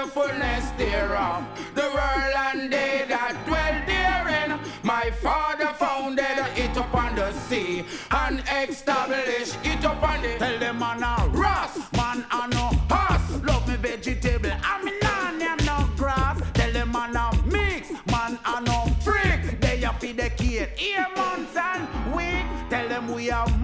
the fullness thereof. The world and they that dwell therein. My father founded it upon the sea and established it upon the. Tell them man a Ross, man a no horse. Love me vegetable, I'm non name no grass. Tell them man a mix, man a no freak. They a feed the kid, ear months and week. Tell them we are